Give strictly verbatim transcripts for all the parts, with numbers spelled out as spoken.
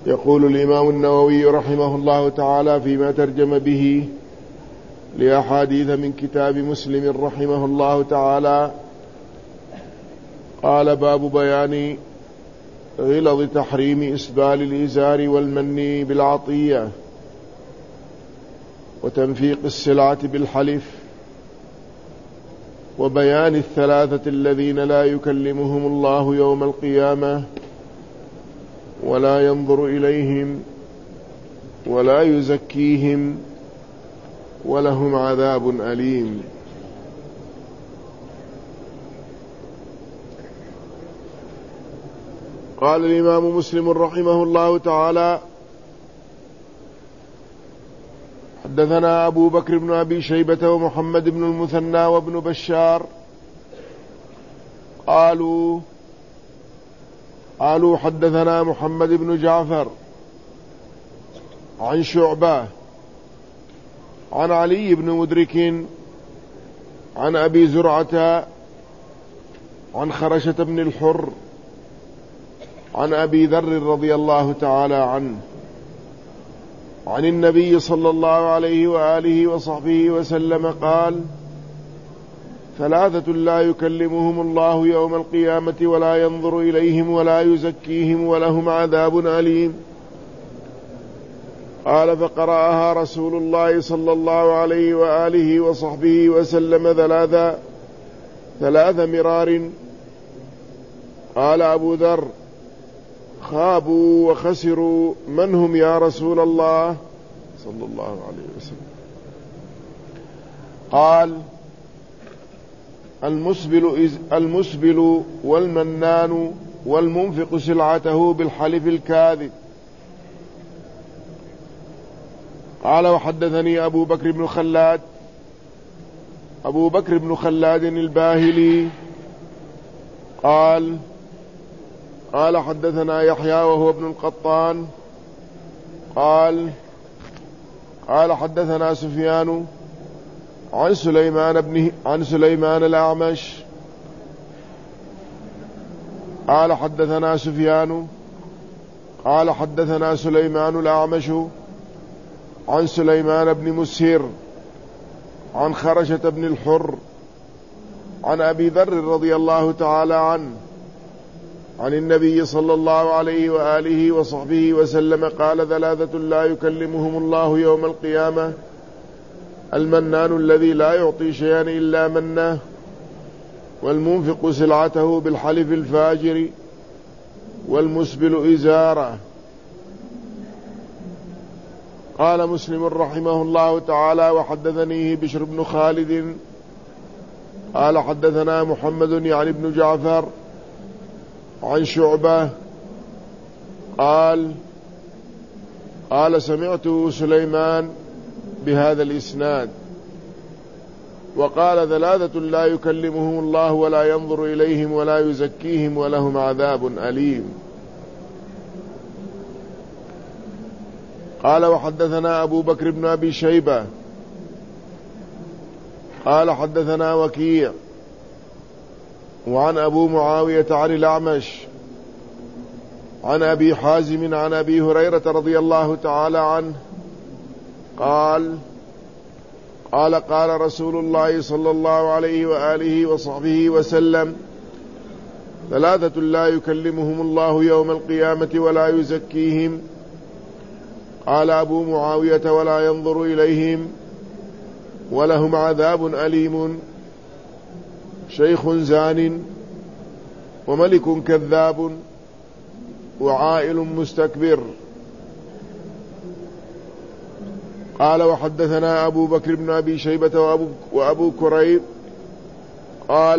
يقول الإمام النووي رحمه الله تعالى فيما ترجم به لأحاديث من كتاب مسلم رحمه الله تعالى، قال: باب بيان غلظ تحريم إسبال الإزار والمن بالعطية وتنفيق السلعة بالحلف، وبيان الثلاثة الذين لا يكلمهم الله يوم القيامة ولا ينظر إليهم ولا يزكيهم ولهم عذاب أليم. قال الإمام مسلم رحمه الله تعالى: حدثنا أبو بكر بن أبي شيبة ومحمد بن المثنى وابن بشار قالوا قالوا حدثنا محمد بن جعفر عن شعبة عن علي بن مدرك عن أبي زرعة عن خرشة بن الحر عن أبي ذر رضي الله تعالى عنه عن النبي صلى الله عليه وآله وصحبه وسلم قال: ثلاثة لا يكلمهم الله يوم القيامة ولا ينظر إليهم ولا يزكيهم ولهم عذاب أليم. قال: فقرأها رسول الله صلى الله عليه وآله وصحبه وسلم ثلاثة ثلاث مرار. قال أبو ذر: خابوا وخسروا، من هم يا رسول الله صلى الله عليه وسلم؟ قال: المسبل, المسبل والمنان والمنفق سلعته بالحلف الكاذب. قال: وحدثني أبو بكر بن خلاد أبو بكر بن خلاد الباهلي قال: قال حدثنا يحيى وهو ابن القطان قال قال حدثنا سفيان عن سليمان بن عن سليمان الأعمش قال حدثنا سفيان قال حدثنا سليمان الأعمش عن سليمان بن مسهر عن خرشة بن الحر عن أبي ذر رضي الله تعالى عنه عن النبي صلى الله عليه وآله وصحبه وسلم قال: ثلاثة لا يكلمهم الله يوم القيامة: المنان الذي لا يعطي شيئا إلا منه، والمنفق سلعته بالحلف الفاجر، والمسبل إزاره. قال مسلم رحمه الله تعالى: وحدثنيه بشر بن خالد قال حدثنا محمد يعني بن جعفر عن شعبة قال قال سمعت سليمان بهذا الإسناد، وقال: ثلاثة لا يكلمهم الله ولا ينظر إليهم ولا يزكيهم ولهم عذاب أليم. قال: وحدثنا أبو بكر بن أبي شيبة قال حدثنا وكيع وعن أبو معاوية عن الأعمش عن أبي حازم عن أبي هريرة رضي الله تعالى عنه قال قال قال رسول الله صلى الله عليه وآله وصحبه وسلم: ثلاثة لا يكلمهم الله يوم القيامة ولا يزكيهم. قال أبو معاوية: ولا ينظر إليهم ولهم عذاب أليم: شيخ زان وملك كذاب وعائل مستكبر. قال: وحدثنا أبو بكر بن أبي شيبة وأبو, وأبو كريب قال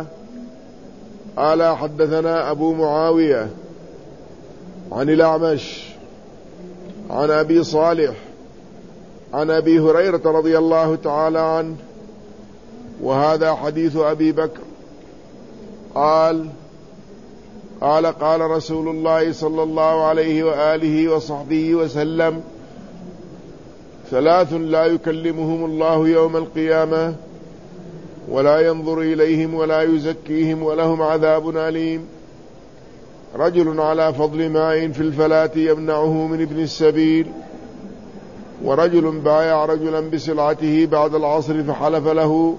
قال حدثنا أبو معاوية عن الأعمش عن أبي صالح عن أبي هريرة رضي الله تعالى عنه، وهذا حديث أبي بكر. قال قال قال رسول الله صلى الله عليه وآله وصحبه وسلم: ثلاث لا يكلمهم الله يوم القيامة ولا ينظر إليهم ولا يزكيهم ولهم عذاب أليم: رجل على فضل ماء في الفلاة يمنعه من ابن السبيل، ورجل بايع رجلا بسلعته بعد العصر فحلف له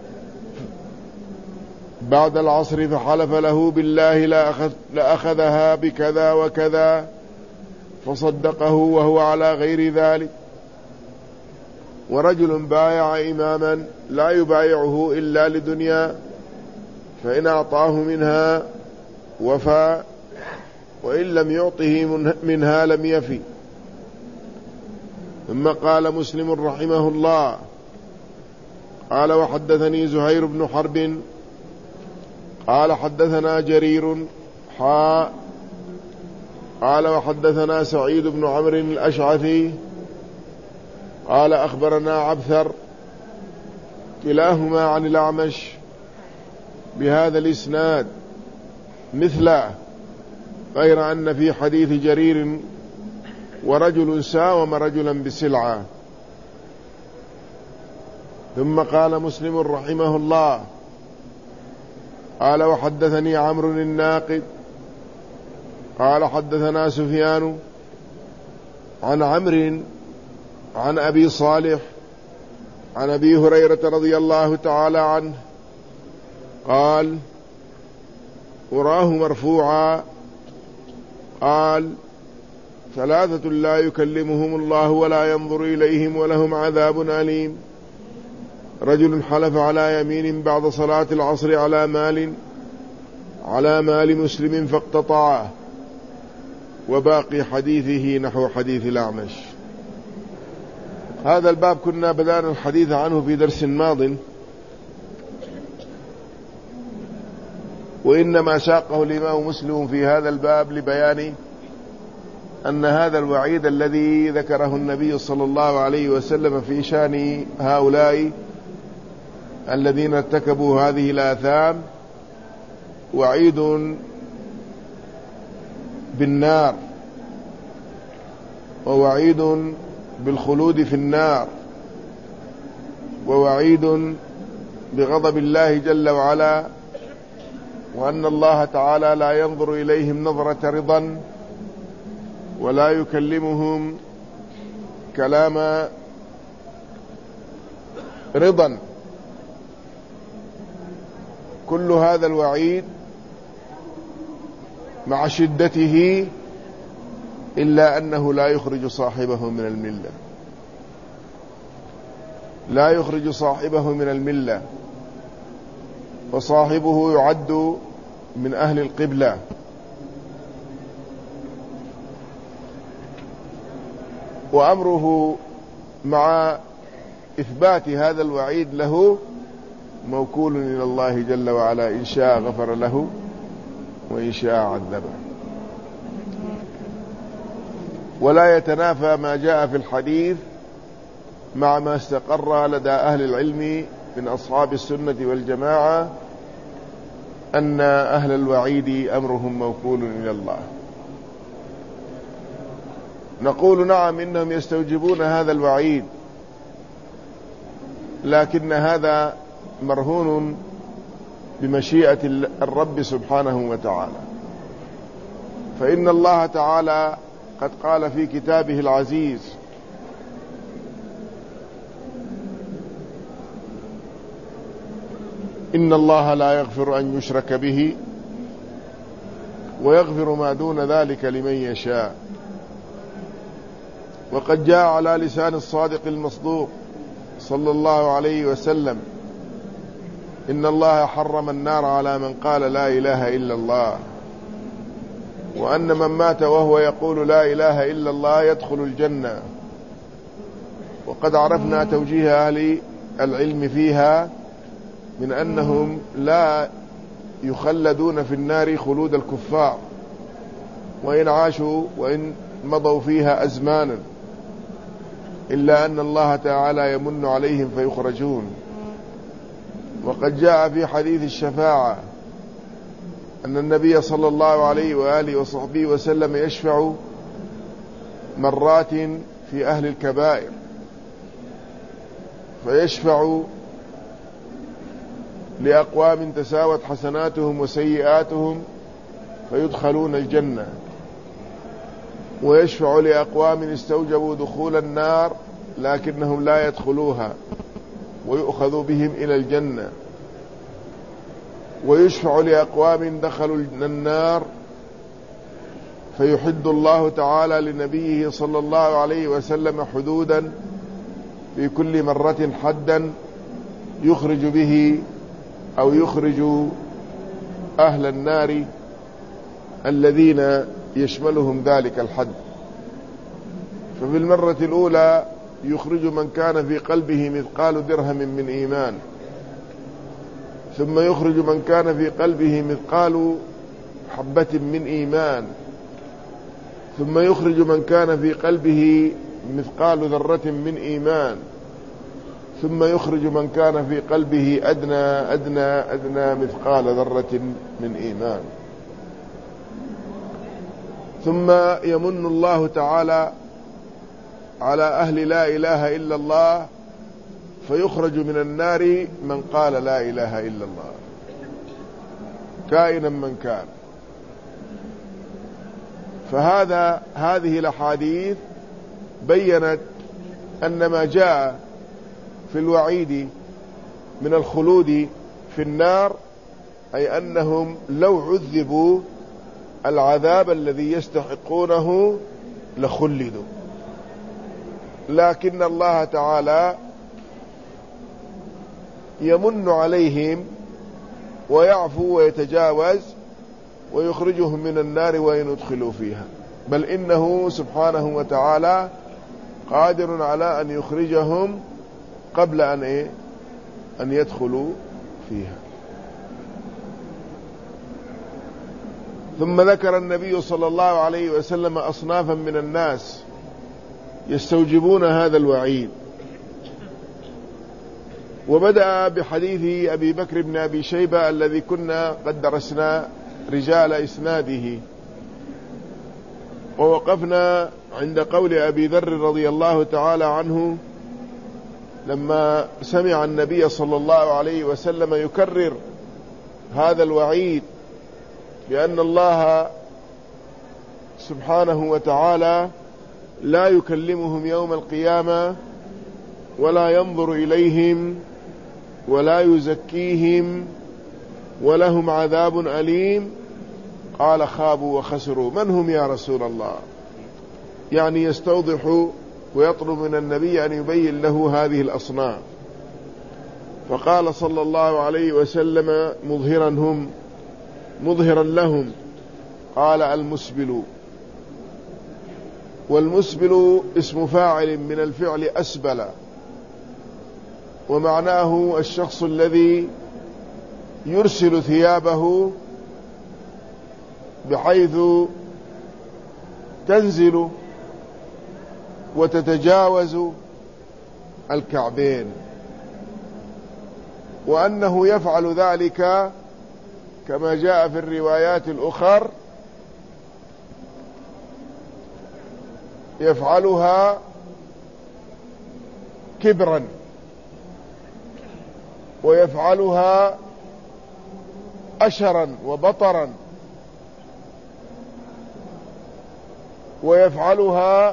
بعد العصر فحلف له بالله لأخذ لأخذها بكذا وكذا فصدقه وهو على غير ذلك. ورجل بايع إماما لا يبايعه إلا لدنيا فإن أعطاه منها وفى وإن لم يعطه منها لم يفي. ثم قال مسلم رحمه الله قال وحدثني زهير بن حرب قال حدثنا جرير حاء قال وحدثنا سعيد بن عمرو الأشعثي قال أخبرنا عبثر كلاهما عن الأعمش بهذا الإسناد مثله، غير أن في حديث جرير ورجل ساوم رجلا بسلعة. ثم قال مسلم رحمه الله قال وحدثني عمرو الناقد قال حدثنا سفيان عن عمرو عن أبي صالح عن أبي هريرة رضي الله تعالى عنه قال أراه مرفوعا قال ثلاثة لا يكلمهم الله ولا ينظر إليهم ولهم عذاب أليم: رجل حلف على يمين بعد صلاة العصر على مال على مال مسلم فاقتطعه. وباقي حديثه نحو حديث الأعمش. هذا الباب كنا بدأنا الحديث عنه في درس ماض، وإنما ساقه الإمام مسلم في هذا الباب لبيان أن هذا الوعيد الذي ذكره النبي صلى الله عليه وسلم في شأن هؤلاء الذين ارتكبوا هذه الآثام وعيد بالنار ووعيد بالخلود في النار ووعيد بغضب الله جل وعلا، وأن الله تعالى لا ينظر إليهم نظرة رضا ولا يكلمهم كلام رضا. كل هذا الوعيد مع شدته إلا أنه لا يخرج صاحبه من الملة، لا يخرج صاحبه من الملة، وصاحبه يعد من أهل القبلة. وأمره مع إثبات هذا الوعيد له موكول إلى الله جل وعلا، إن شاء غفر له وإن شاء عذبه. ولا يتنافى ما جاء في الحديث مع ما استقر لدى أهل العلم من أصحاب السنة والجماعة أن أهل الوعيد أمرهم موكول إلى الله. نقول نعم إنهم يستوجبون هذا الوعيد، لكن هذا مرهون بمشيئة الرب سبحانه وتعالى. فإن الله تعالى قد قال في كتابه العزيز: إن الله لا يغفر أن يشرك به ويغفر ما دون ذلك لمن يشاء. وقد جاء على لسان الصادق المصدوق صلى الله عليه وسلم: إن الله حرم النار على من قال لا إله إلا الله، وأن من مات وهو يقول لا إله إلا الله يدخل الجنة. وقد عرفنا توجيه أهل العلم فيها من أنهم لا يخلدون في النار خلود الكفار وإن عاشوا وإن مضوا فيها أزمانا، إلا أن الله تعالى يمن عليهم فيخرجون. وقد جاء في حديث الشفاعة أن النبي صلى الله عليه وآله وصحبه وسلم يشفع مرات في أهل الكبائر، فيشفع لأقوام تساوت حسناتهم وسيئاتهم فيدخلون الجنة، ويشفع لأقوام استوجبوا دخول النار لكنهم لا يدخلوها ويؤخذ بهم إلى الجنة، ويشفع لأقوام دخلوا النار فيحد الله تعالى لنبيه صلى الله عليه وسلم حدودا في كل مرة حدا يخرج به أو يخرج أهل النار الذين يشملهم ذلك الحد. ففي المرة الأولى يخرج من كان في قلبه مثقال درهم من إيمان، ثم يخرج من كان في قلبه مثقال حبة من إيمان، ثم يخرج من كان في قلبه مثقال ذرة من إيمان، ثم يخرج من كان في قلبه أدنى أدنى أدنى مثقال ذرة من إيمان. ثم يمن الله تعالى على أهل لا إله إلا الله فيخرج من النار من قال لا إله إلا الله كائنا من كان. فهذا هذه الأحاديث بيّنت أن ما جاء في الوعيد من الخلود في النار أي أنهم لو عذبوا العذاب الذي يستحقونه لخلدوا، لكن الله تعالى يمن عليهم ويعفو ويتجاوز ويخرجهم من النار وإن يدخلوا فيها، بل إنه سبحانه وتعالى قادر على أن يخرجهم قبل أن إيه؟ أن يدخلوا فيها. ثم ذكر النبي صلى الله عليه وسلم أصنافا من الناس يستوجبون هذا الوعيد، وبدأ بحديث أبي بكر بن أبي شيبة الذي كنا قد درسنا رجال إسناده، ووقفنا عند قول أبي ذر رضي الله تعالى عنه لما سمع النبي صلى الله عليه وسلم يكرر هذا الوعيد بأن الله سبحانه وتعالى لا يكلمهم يوم القيامة ولا ينظر إليهم ولا يزكيهم ولهم عذاب أليم. قال خابوا وخسروا. من هم يا رسول الله؟ يعني يستوضح ويطلب من النبي أن يبين له هذه الأصناف. فقال صلى الله عليه وسلم مظهرا هم مظهرا لهم، قال المسبل. والمسبل اسم فاعل من الفعل أسبل، ومعناه الشخص الذي يرسل ثيابه بحيث تنزل وتتجاوز الكعبين، وأنه يفعل ذلك كما جاء في الروايات الأخر يفعلها كبرا ويفعلها أشرا وبطرا ويفعلها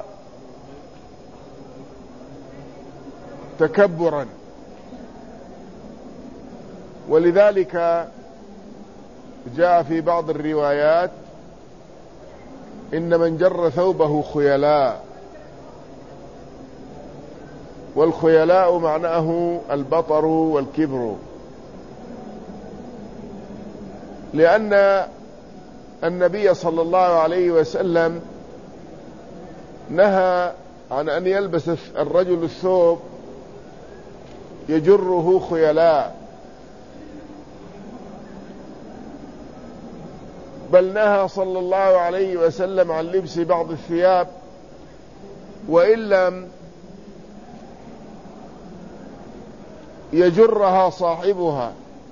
تكبرا. ولذلك جاء في بعض الروايات إن من جر ثوبه خيلاء، والخيلاء معناه البطر والكبر، لأن النبي صلى الله عليه وسلم نهى عن أن يلبس الرجل الثوب يجره خيلاء، بل نهى صلى الله عليه وسلم عن لبس بعض الثياب وإن لم يجرها صاحبها،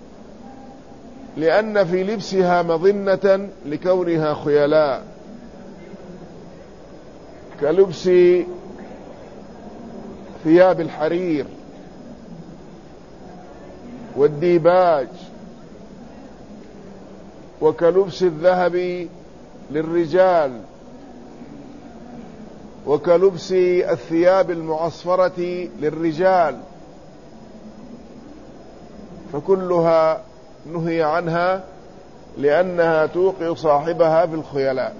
لأن في لبسها مظنة لكونها خيلاء، كلبس ثياب الحرير والديباج وكلبس الذهب للرجال، وكلبس الثياب المعصفرة للرجال، فكلها نهي عنها لأنها توقع صاحبها في الخيلاء.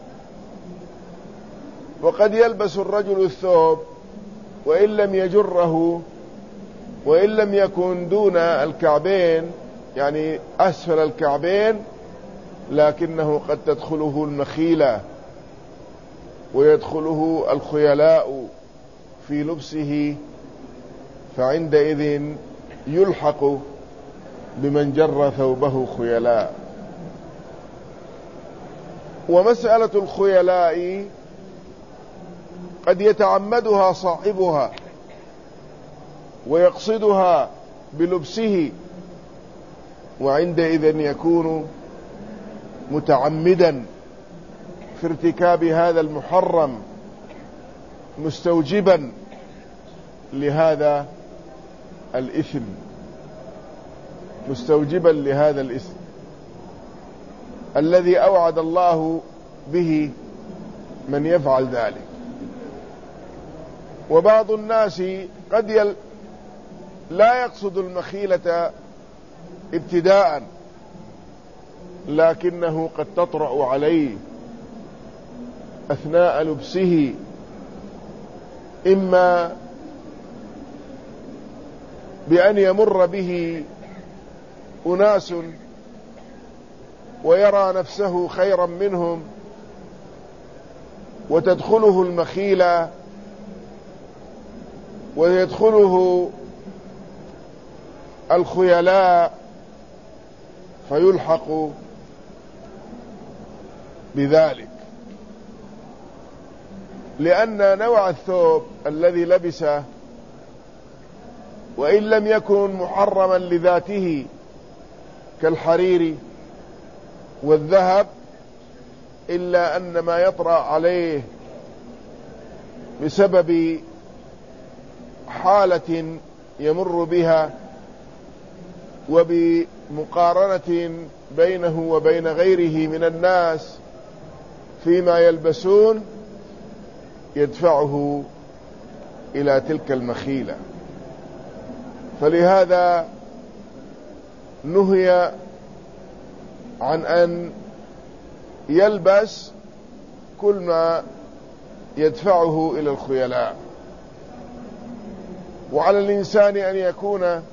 وقد يلبس الرجل الثوب وإن لم يجره، وإن لم يكن دون الكعبين، يعني أسفل الكعبين، لكنه قد تدخله المخيلة ويدخله الخيلاء في لبسه، فعندئذ يلحق بمن جر ثوبه خيلاء. ومسألة الخيلاء قد يتعمدها صاحبها ويقصدها بلبسه، وعندئذ يكون متعمدا في ارتكاب هذا المحرم، مستوجبا لهذا الإثم، مستوجبا لهذا الإثم الذي أوعد الله به من يفعل ذلك. وبعض الناس قد يل لا يقصد المخيلة ابتداء، لكنه قد تطرأ عليه أثناء لبسه، إما بأن يمر به أناس ويرى نفسه خيرا منهم وتدخله المخيلة ويدخله الخيلاء فيلحق بذلك، لأن نوع الثوب الذي لبسه وإن لم يكن محرما لذاته كالحرير والذهب، إلا أن ما يطرأ عليه بسبب حالة يمر بها وبمقارنة بينه وبين غيره من الناس فيما يلبسون يدفعه إلى تلك المخيلة. فلهذا نهي عن أن يلبس كل ما يدفعه إلى الخيلاء. وعلى الإنسان أن يكون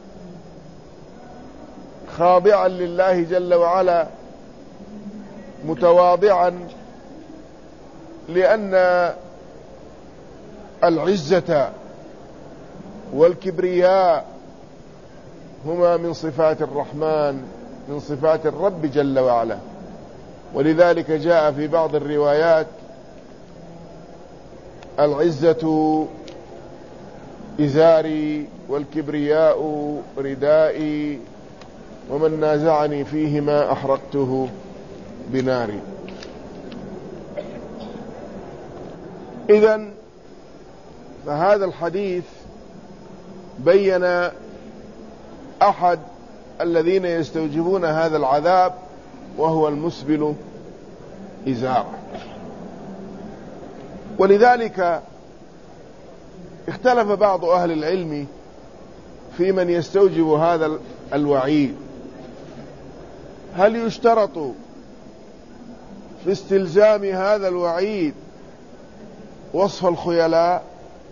خاضعا لله جل وعلا متواضعا، لأن العزة والكبرياء هما من صفات الرحمن، من صفات الرب جل وعلا. ولذلك جاء في بعض الروايات: العزة إزاري والكبرياء ردائي، ومن نازعني فيهما أحرقته بناري. إذن فهذا الحديث بين أحد الذين يستوجبون هذا العذاب، وهو المسبل إزاره. ولذلك اختلف بعض أهل العلم في من يستوجب هذا الوعيد: هل يشترط في استلزام هذا الوعيد وصف الخيلاء،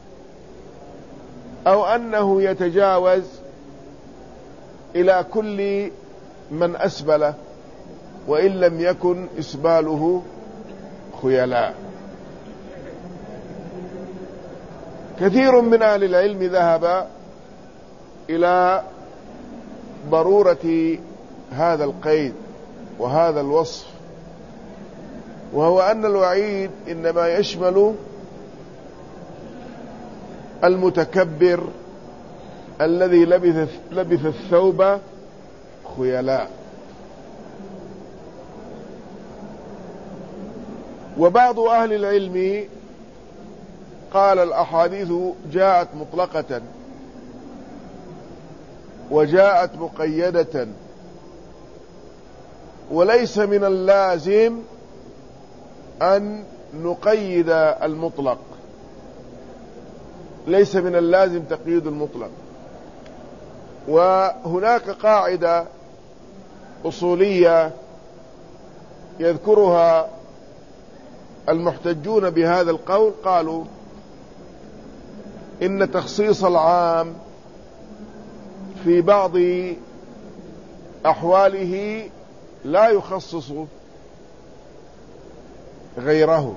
أو أنه يتجاوز إلى كل من أسبل وإن لم يكن إسباله خيلاء؟ كثير من أهل العلم ذهب إلى ضرورة هذا القيد وهذا الوصف، وهو أن الوعيد إنما يشمل المتكبر الذي لبث, لبث الثوب خيلاء. وبعض أهل العلم قال: الأحاديث جاءت مطلقة وجاءت مقيدة، وليس من اللازم أن نقيد المطلق، ليس من اللازم تقييد المطلق. وهناك قاعدة أصولية يذكرها المحتجون بهذا القول، قالوا إن تخصيص العام في بعض أحواله لا يخصص غيره.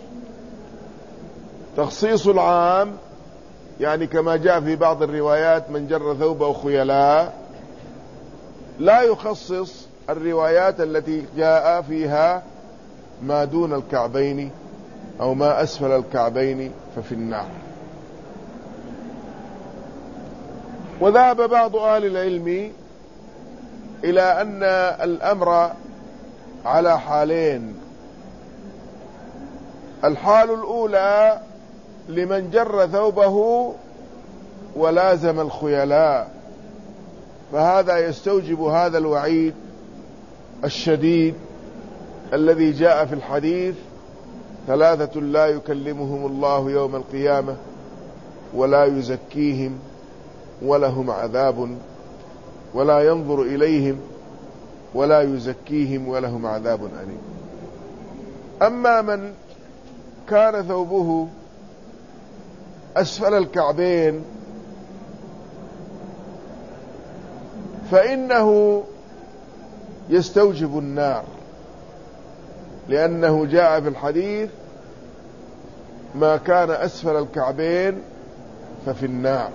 تخصيص العام يعني كما جاء في بعض الروايات من جر ثوبه خيلاء، لا يخصص الروايات التي جاء فيها ما دون الكعبين أو ما أسفل الكعبين ففي النار. وذهب بعض أهل العلم إلى أن الأمر على حالين. الحال الأولى لمن جر ثوبه ولازم الخيلاء، فهذا يستوجب هذا الوعيد الشديد الذي جاء في الحديث: ثلاثة لا يكلمهم الله يوم القيامة ولا يزكيهم ولهم عذاب، ولا ينظر إليهم ولا يزكيهم ولهم عذاب أليم. أما من كان ثوبه أسفل الكعبين فإنه يستوجب النار، لأنه جاء في الحديث: ما كان أسفل الكعبين ففي النار.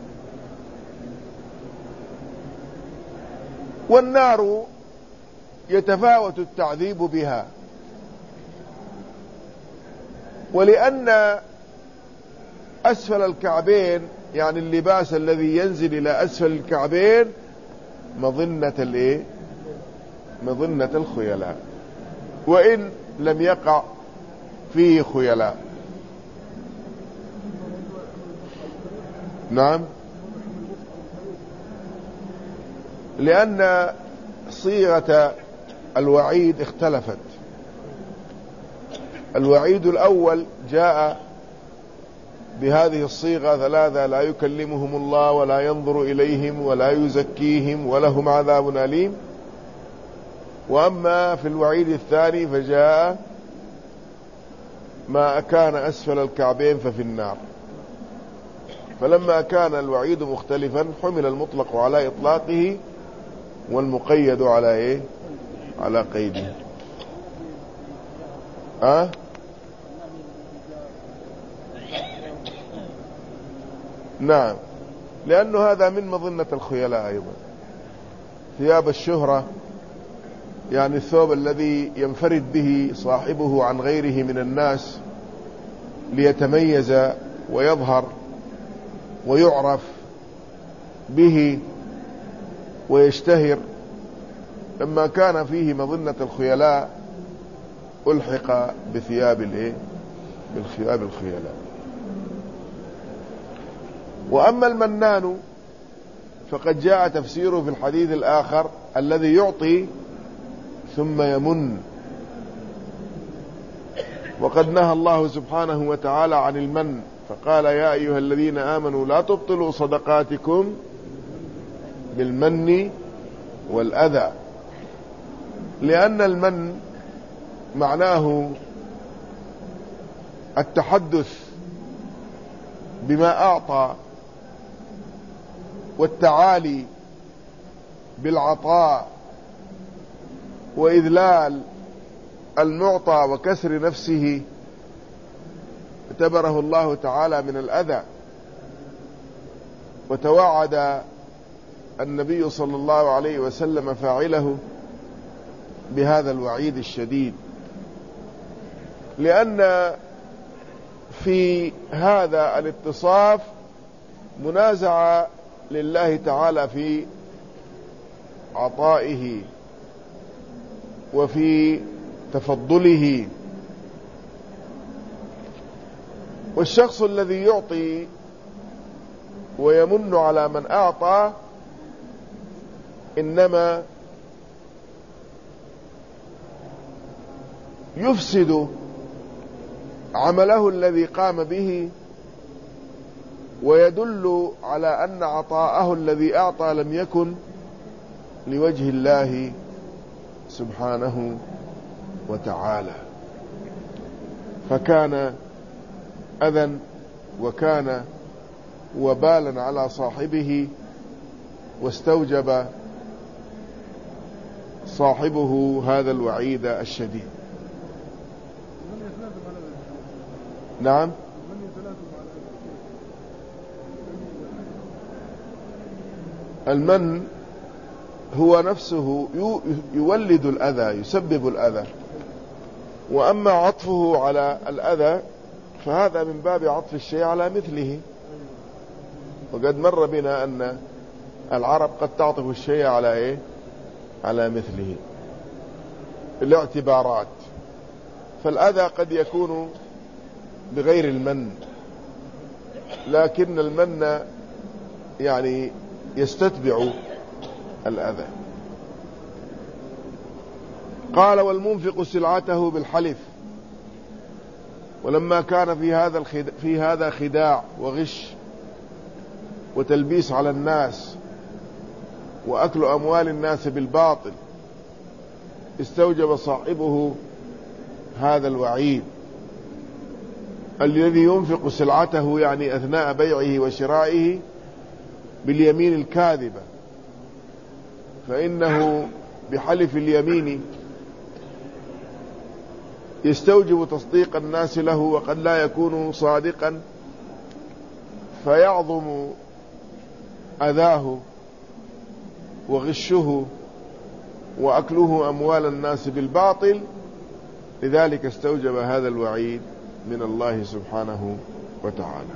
والنار يتفاوت التعذيب بها، ولأن أسفل الكعبين يعني اللباس الذي ينزل إلى أسفل الكعبين مظنة الإيه؟ مظنة الخيلاء، وإن لم يقع فيه خيلاء. نعم، لأن صيغة الوعيد اختلفت. الوعيد الأول جاء بهذه الصيغة: ثلاثة لا يكلمهم الله ولا ينظر إليهم ولا يزكيهم ولهم عذاب أليم. وأما في الوعيد الثاني فجاء: ما كان أسفل الكعبين ففي النار. فلما كان الوعيد مختلفا حمل المطلق على إطلاقه والمقيد على إيه؟ على قيده. أه؟ نعم، لأنه هذا من مظنة الخيلاء أيضا. ثياب الشهرة يعني الثوب الذي ينفرد به صاحبه عن غيره من الناس ليتميز ويظهر ويعرف به ويشتهر، لما كان فيه مظنة الخيلاء ألحق بثياب الايه؟ بالثياب الخيلاء. وأما المنان فقد جاء تفسيره في الحديث الآخر: الذي يعطي ثم يمن. وقد نهى الله سبحانه وتعالى عن المن، فقال: يا أيها الذين آمنوا لا تبطلوا صدقاتكم بالمن والأذى. لأن المن معناه التحدث بما أعطى والتعالي بالعطاء وإذلال المعطى وكسر نفسه، اعتبره الله تعالى من الأذى. وتوعد النبي صلى الله عليه وسلم فاعله بهذا الوعيد الشديد، لأن في هذا الاتصاف منازعة لله تعالى في عطائه وفي تفضله. والشخص الذي يعطي ويمن على من أعطى إنما يفسد عمله الذي قام به، ويدل على أن عطاءه الذي أعطى لم يكن لوجه الله سبحانه وتعالى، فكان أذى وكان وبالا على صاحبه، واستوجب صاحبه هذا الوعيد الشديد. نعم. المن هو نفسه يولد الأذى، يسبب الأذى، وأما عطفه على الأذى فهذا من باب عطف الشيء على مثله. وقد مر بنا أن العرب قد تعطف الشيء على إيه؟ على مثله الاعتبارات. فالأذى قد يكون بغير المن، لكن المن يعني يستتبع الأذى. قال: والمنفق سلعته بالحلف. ولما كان في هذا الخداع في هذا خداع وغش وتلبيس على الناس وأكل أموال الناس بالباطل، استوجب صاحبه هذا الوعيد. الذي ينفق سلعته يعني أثناء بيعه وشرائه باليمين الكاذبة، فإنه بحلف اليمين يستوجب تصديق الناس له، وقد لا يكون صادقا فيعظم أذاه وغشه وأكله أموال الناس بالباطل. لذلك استوجب هذا الوعيد من الله سبحانه وتعالى.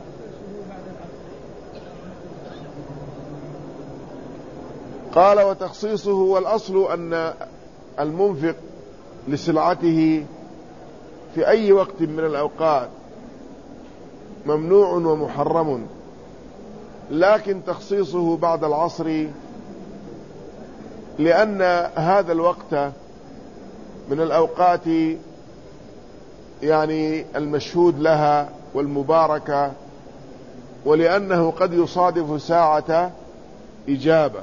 قال: وتخصيصه، والأصل أن المنفق لسلعته في أي وقت من الأوقات ممنوع ومحرم، لكن تخصيصه بعد العصر لأن هذا الوقت من الأوقات يعني المشهود لها والمباركة، ولأنه قد يصادف ساعة إجابة.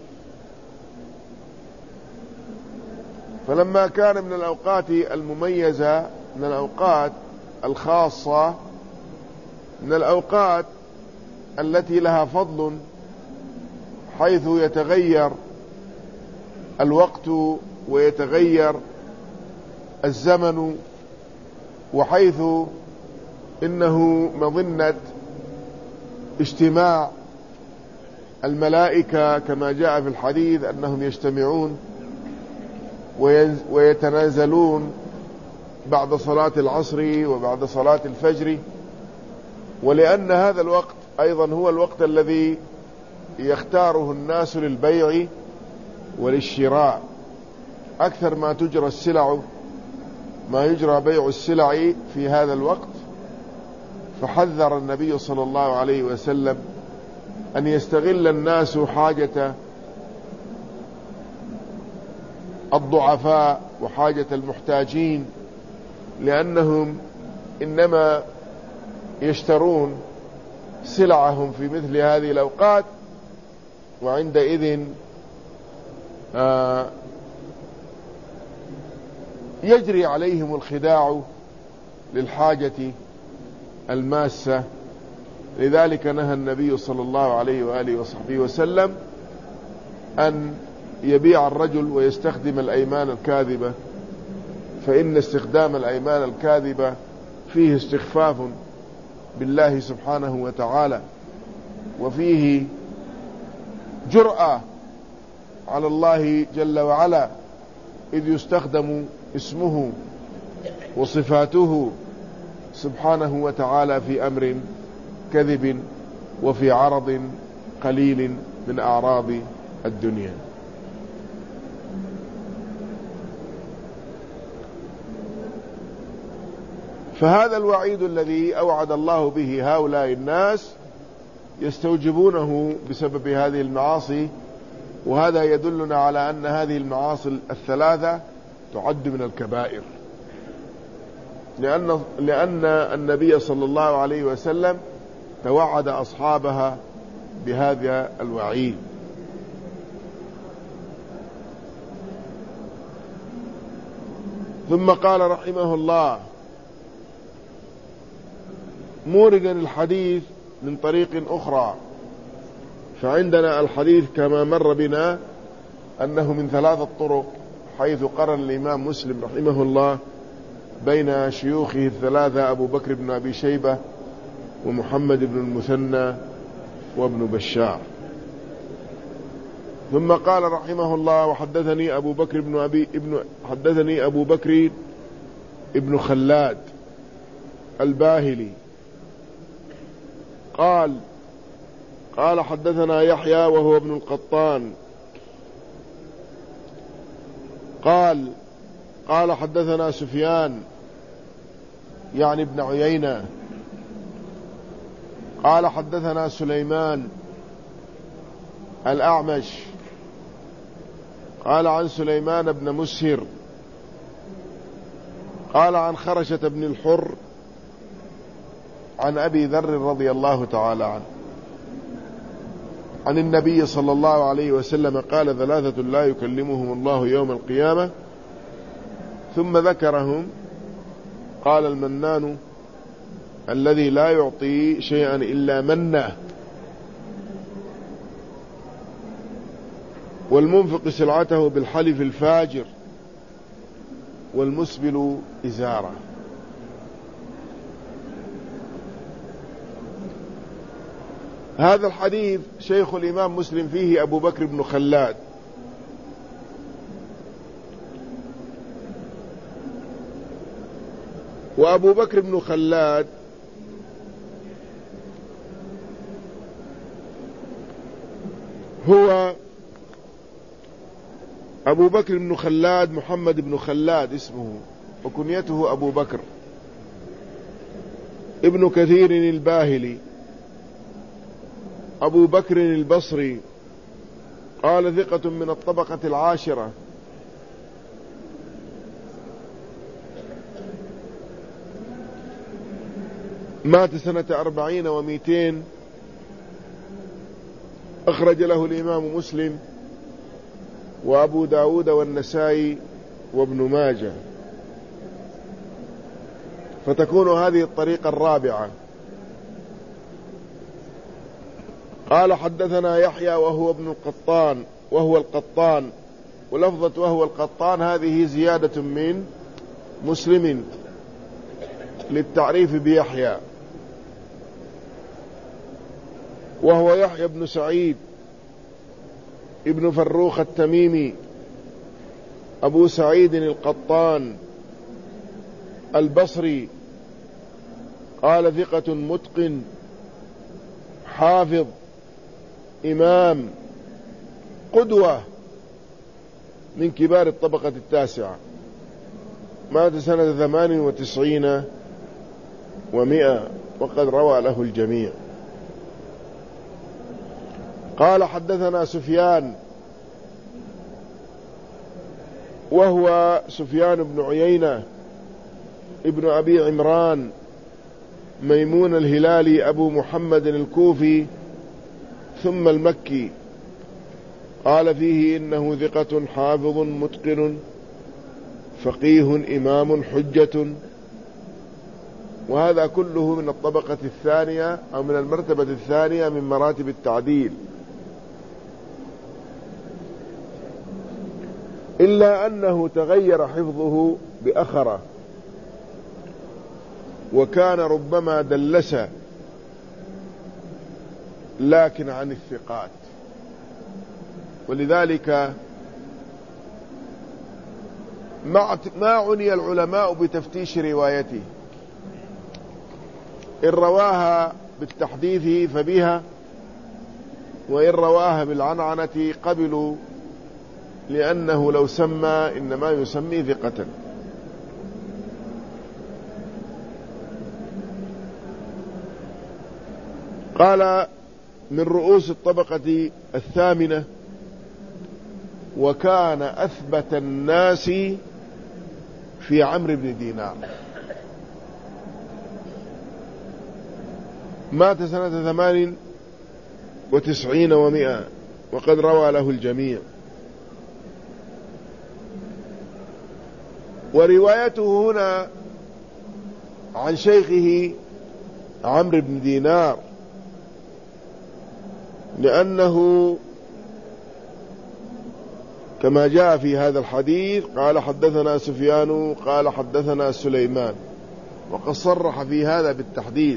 فلما كان من الأوقات المميزة، من الأوقات الخاصة، من الأوقات التي لها فضل، حيث يتغير الوقت ويتغير الزمن، وحيث إنه مظنة اجتماع الملائكة كما جاء في الحديث أنهم يجتمعون ويتنازلون بعد صلاة العصر وبعد صلاة الفجر، ولأن هذا الوقت أيضا هو الوقت الذي يختاره الناس للبيع وللشراء، أكثر ما تجرى السلع ما يجرى بيع السلع في هذا الوقت. فحذر النبي صلى الله عليه وسلم أن يستغل الناس حاجة الضعفاء وحاجة المحتاجين، لأنهم إنما يشترون سلعهم في مثل هذه الأوقات، وعندئذ آه يجري عليهم الخداع للحاجة الماسة. لذلك نهى النبي صلى الله عليه وآله وصحبه وسلم أن يبيع الرجل ويستخدم الأيمان الكاذبة، فإن استخدام الأيمان الكاذبة فيه استخفاف بالله سبحانه وتعالى، وفيه جرأة على الله جل وعلا، إذ يستخدم اسمه وصفاته سبحانه وتعالى في أمر كذب وفي عرض قليل من أعراض الدنيا. فهذا الوعيد الذي أوعد الله به هؤلاء الناس يستوجبونه بسبب هذه المعاصي، وهذا يدلنا على أن هذه المعاصي الثلاثة تعد من الكبائر، لأن, لأن النبي صلى الله عليه وسلم توعد أصحابها بهذا الوعيد. ثم قال رحمه الله موردا الحديث من طريق أخرى. فعندنا الحديث كما مر بنا أنه من ثلاثة طرق، حيث قرن الإمام مسلم رحمه الله بين شيوخه الثلاثة أبو بكر بن أبي شيبة ومحمد بن المثنى وابن بشار. ثم قال رحمه الله وحدثني أبو بكر بن أبي ابن حدثني أبو بكر ابن خلاد الباهلي قال قال حدثنا يحيى وهو ابن القطان قال قال حدثنا سفيان يعني ابن عيينة قال حدثنا سليمان الأعمش قال عن سليمان بن مسهر قال عن خرشة بن الحر عن أبي ذر رضي الله تعالى عنه عن النبي صلى الله عليه وسلم قال ثلاثة لا يكلمهم الله يوم القيامة، ثم ذكرهم قال المنان الذي لا يعطي شيئا إلا منه، والمنفق سلعته بالحلف الفاجر، والمسبل إزاره. هذا الحديث شيخ الإمام مسلم فيه أبو بكر بن خلاد، وأبو بكر بن خلاد هو أبو بكر بن خلاد محمد بن خلاد اسمه، وكنيته أبو بكر ابن كثير الباهلي أبو بكر البصري، قال ثقة من الطبقة العاشرة، مات سنة أربعين ومئتين، أخرج له الإمام مسلم وأبو داود والنسائي وابن ماجه، فتكون هذه الطريقة الرابعة. قال حدثنا يحيى وهو ابن القطان وهو القطان، ولفظة وهو القطان هذه زيادة من مسلم للتعريف بيحيى، وهو يحيى بن سعيد ابن فروخ التميمي أبو سعيد القطان البصري، قال ثقة متقن حافظ إمام قدوة من كبار الطبقة التاسعة، مات سنة ثمان وتسعين ومئة، وقد روى له الجميع. قال حدثنا سفيان وهو سفيان بن عيينة ابن أبي عمران ميمون الهلالي أبو محمد الكوفي ثم المكي، قال فيه إنه ثقة حافظ متقن فقيه إمام حجة، وهذا كله من الطبقة الثانية أو من المرتبة الثانية من مراتب التعديل، إلا أنه تغير حفظه بأخره، وكان ربما دلس لكن عن الثقات، ولذلك ما عني العلماء بتفتيش روايته، إن رواها بالتحديث فبها، وإن رواها بالعنعنة قبلوا، لأنه لو سمى إنما يسمي ثقة. قال من رؤوس الطبقة الثامنة وكان أثبت الناس في عمرو بن دينار، مات سنة ثمان وتسعين ومئة، وقد روى له الجميع. وروايته هنا عن شيخه عمرو بن دينار، لأنه كما جاء في هذا الحديث قال حدثنا سفيان قال حدثنا سليمان، وقد صرح في هذا بالتحديث.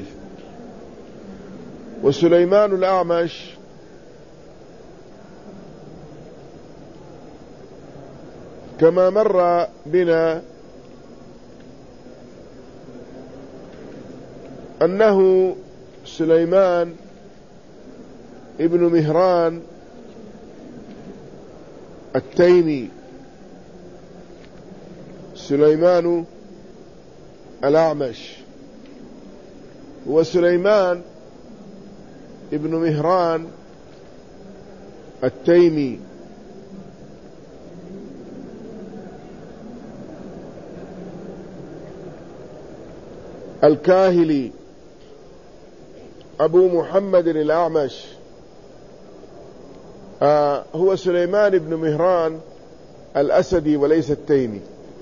وسليمان الأعمش كما مر بنا أنه سليمان ابن مهران التيمي، سليمان الأعمش، وسليمان ابن مهران التيمي الكاهلي أبو محمد الأعمش. آه هو سليمان بن مهران الأسدي وليس التيمي.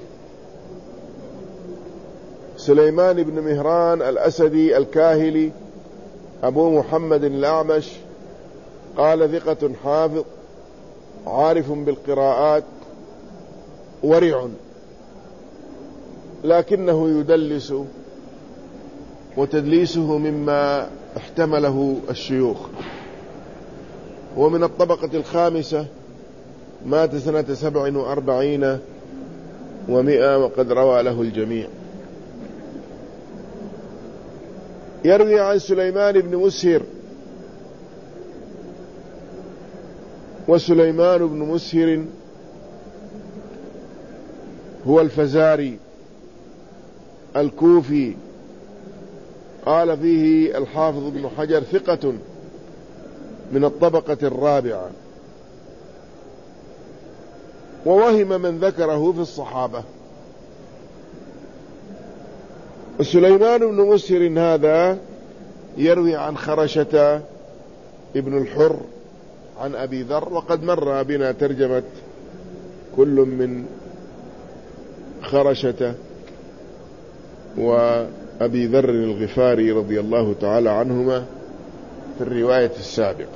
سليمان بن مهران الأسدي الكاهلي أبو محمد الأعمش، قال ثقة حافظ عارف بالقراءات ورع، لكنه يدلس، وتدليسه مما احتمله الشيوخ. ومن الطبقة الخامسة، مات سنة سبع وأربعين ومئة، وقد روى له الجميع. يروي عن سليمان بن مسهر، وسليمان بن مسهر هو الفزاري الكوفي، قال فيه الحافظ ابن حجر ثقة من الطبقة الرابعة، ووهم من ذكره في الصحابة. وسليمان بن مسهر هذا يروي عن خرشة ابن الحر عن أبي ذر، وقد مر بنا ترجمة كل من خرشة وأبي ذر الغفاري رضي الله تعالى عنهما في الرواية السابقة.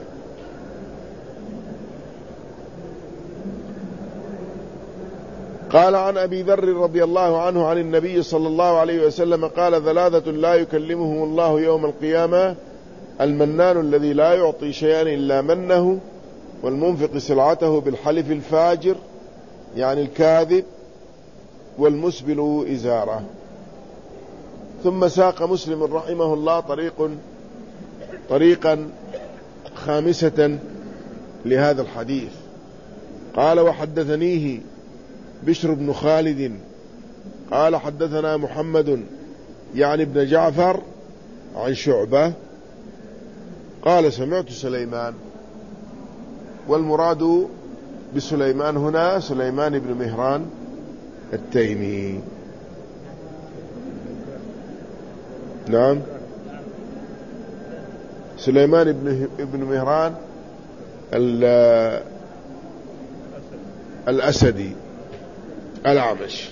قال عن أبي ذر رضي الله عنه عن النبي صلى الله عليه وسلم قال: ثلاثة لا يكلمهم الله يوم القيامة: المنان الذي لا يعطي شيئا إلا منه، والمنفق سلعته بالحلف الفاجر يعني الكاذب، والمسبل إزاره. ثم ساق مسلم رحمه الله طريق طريقا خامسة لهذا الحديث. قال: وحدثنيه بشر بن خالد قال: حدثنا محمد يعني ابن جعفر عن شعبة قال: سمعت سليمان. والمراد بسليمان هنا سليمان بن مهران التيمي. نعم، سليمان بن مهران الأسدي الأعمش.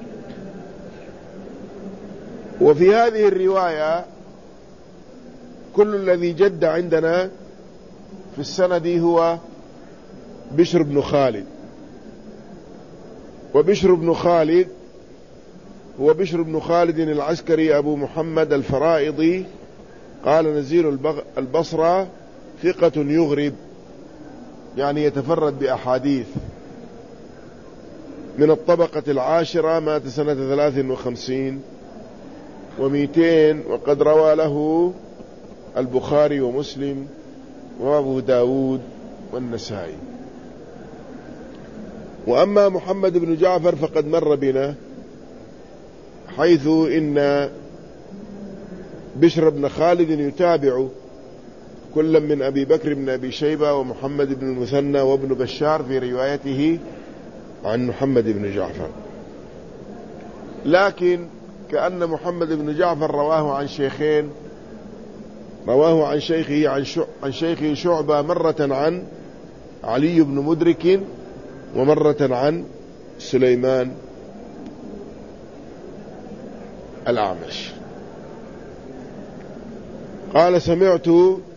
وفي هذه الرواية كل الذي جد عندنا في السند هو بشر بن خالد، وبشر بن خالد هو بشر بن خالد العسكري أبو محمد الفرائضي، قال نزيل البصرة ثقة يغرب، يعني يتفرد بأحاديث، من الطبقة العاشرة، مات سنة ثلاث وخمسين ومئتين، وقد روى له البخاري ومسلم وأبو داود والنسائي. وأما محمد بن جعفر فقد مر بنا، حيث إن بشر بن خالد يتابع كل من أبي بكر بن أبي شيبة ومحمد بن المثنى وابن بشار في روايته عن محمد بن جعفر، لكن كأن محمد بن جعفر رواه عن شيخين رواه عن شيخه عن, عن شيخه شعبة مرة عن علي بن مدرك ومرة عن سليمان الأعمش. قال سمعت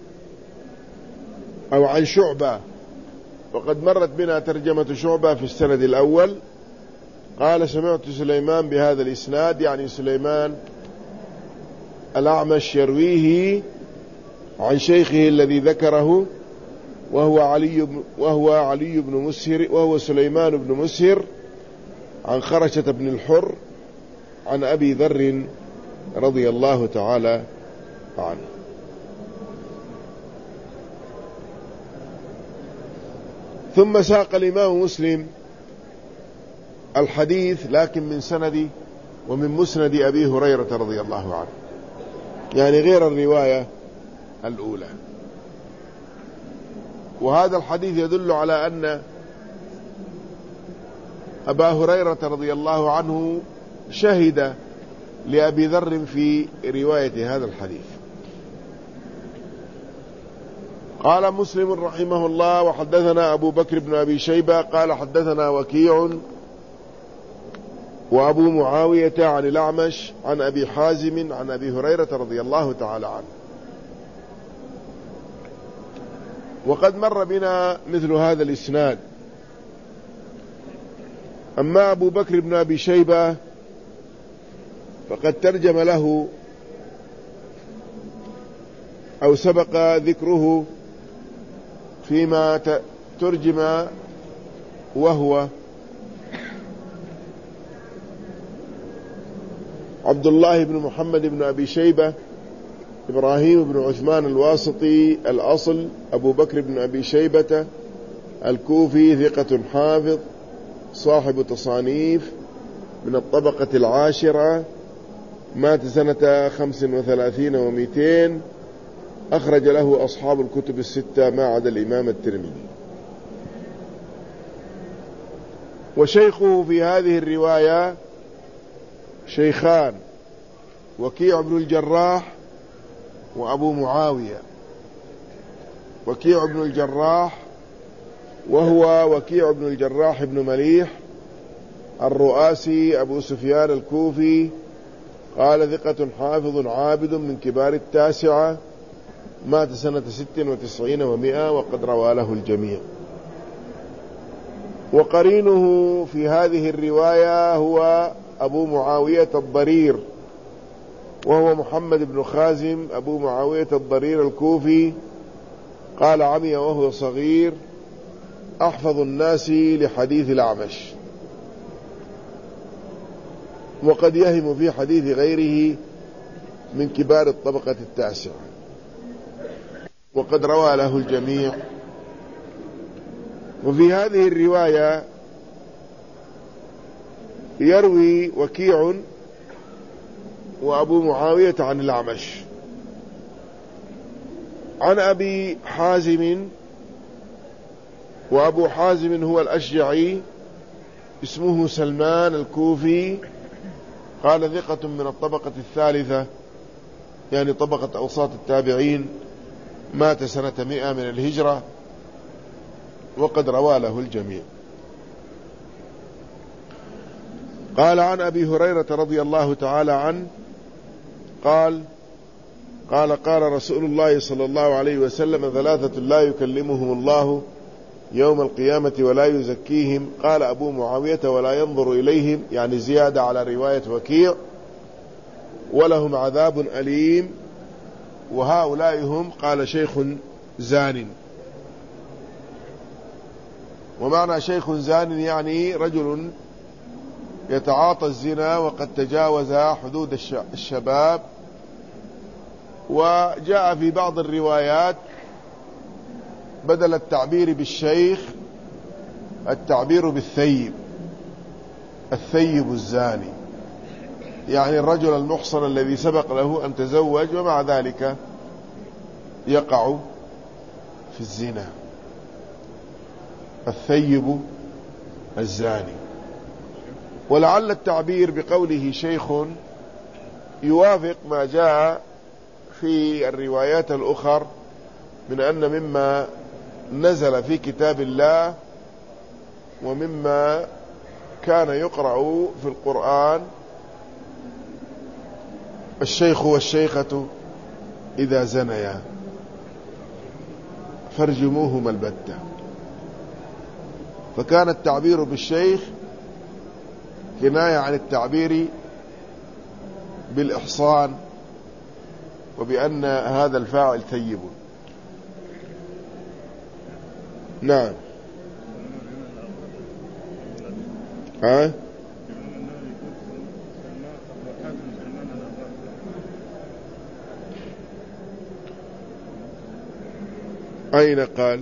أو عن شعبة، وقد مرت بنا ترجمة شعبة في السند الأول. قال سمعت سليمان بهذا الإسناد، يعني سليمان الأعمش يرويه عن شيخه الذي ذكره، وهو علي وهو علي بن مسهر وهو سليمان بن مسهر عن خرشة بن الحر عن أبي ذر رضي الله تعالى عنه. ثم ساق الإمام مسلم الحديث لكن من سند ومن مسند أبي هريرة رضي الله عنه، يعني غير الرواية الأولى. وهذا الحديث يدل على أن أبا هريرة رضي الله عنه شهد لأبي ذر في رواية هذا الحديث. قال مسلم رحمه الله: وحدثنا أبو بكر بن أبي شيبة قال حدثنا وكيع وأبو معاوية عن الأعمش عن أبي حازم عن أبي هريرة رضي الله تعالى عنه. وقد مر بنا مثل هذا الإسناد. أما أبو بكر بن أبي شيبة فقد ترجم له أو سبق ذكره فيما ترجم، وهو عبد الله بن محمد بن أبي شيبة إبراهيم بن عثمان الواسطي الأصل، أبو بكر بن أبي شيبة الكوفي ثقة حافظ صاحب تصانيف من الطبقة العاشرة، مات سنة خمس وثلاثين ومئتين، أخرج له أصحاب الكتب الستة ما عدا الإمام الترمذي. وشيخه في هذه الرواية شيخان: وكيع بن الجراح وأبو معاوية. وكيع بن الجراح وهو وكيع بن الجراح بن مليح الرؤاسي أبو سفيان الكوفي، قال ثقة حافظ عابد من كبار التاسعة، مات سنة ست وتسعين ومئة، وقد روى له الجميع. وقرينه في هذه الرواية هو أبو معاوية الضرير، وهو محمد بن خازم أبو معاوية الضرير الكوفي، قال عمي وهو صغير، أحفظ الناس لحديث الأعمش، وقد يهم في حديث غيره من كبار الطبقة التاسعة، وقد روى له الجميع. وفي هذه الرواية يروي وكيع وأبو معاوية عن الأعمش عن أبي حازم، وأبو حازم هو الأشجعي اسمه سلمان الكوفي، قال ثقة من الطبقة الثالثة، يعني طبقة أوساط التابعين، مات سنة مئة من الهجرة، وقد روى له الجميع. قال عن أبي هريرة رضي الله تعالى عنه قال قال قال رسول الله صلى الله عليه وسلم: ثلاثة لا يكلمهم الله يوم القيامة ولا يزكيهم. قال أبو معاوية: ولا ينظر إليهم، يعني زيادة على رواية وكيع، ولهم عذاب أليم. وهؤلاء هم، قال: شيخ زان. ومعنى شيخ زان يعني رجل يتعاطى الزنا وقد تجاوز حدود الشباب. وجاء في بعض الروايات بدل التعبير بالشيخ التعبير بالثيب، الثيب الزاني، يعني الرجل المحصن الذي سبق له أن تزوج ومع ذلك يقع في الزنا، الثيب الزاني. ولعل التعبير بقوله شيخ يوافق ما جاء في الروايات الأخرى من أن مما نزل في كتاب الله ومما كان يقرأ في القرآن الشيخ والشيخة إذا زنيا فارجموهما البتة. فكان التعبير بالشيخ كناية عن التعبير بالإحصان وبأن هذا الفاعل ثيب. نعم. ها أين قال؟